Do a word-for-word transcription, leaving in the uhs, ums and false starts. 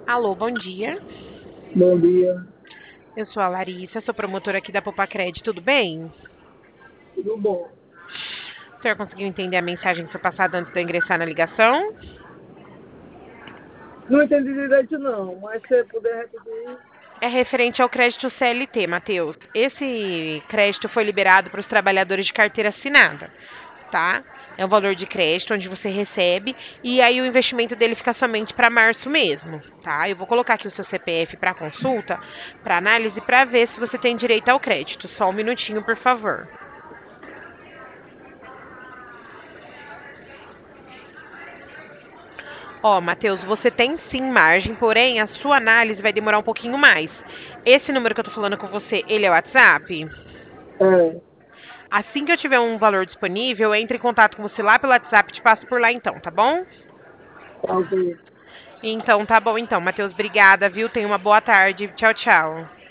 Alô, bom dia. Bom dia, Eu sou a Larissa, sou promotora aqui da Popacred, tudo bem? tudo bom? O senhor conseguiu entender a mensagem que foi passada antes de eu ingressar na ligação? Não entendi direito não, mas se você puder repetir. É referente ao crédito C L T, Matheus. Esse crédito foi liberado para os trabalhadores de carteira assinada, tá? É um valor de crédito onde você recebe e aí o investimento dele fica somente para março mesmo, tá? Eu vou colocar aqui o seu C P F para consulta, para análise, para ver se você tem direito ao crédito. Só um minutinho, por favor. Ó, Matheus, você tem sim margem, porém a sua análise vai demorar um pouquinho mais. Esse número que eu tô falando com você, ele é o WhatsApp? É, Assim que eu tiver um valor disponível, eu entro em contato com você lá pelo WhatsApp e te passo por lá então, tá bom? tá ok. Então, tá bom então, Matheus, obrigada, viu? Tenha uma boa tarde. Tchau, tchau.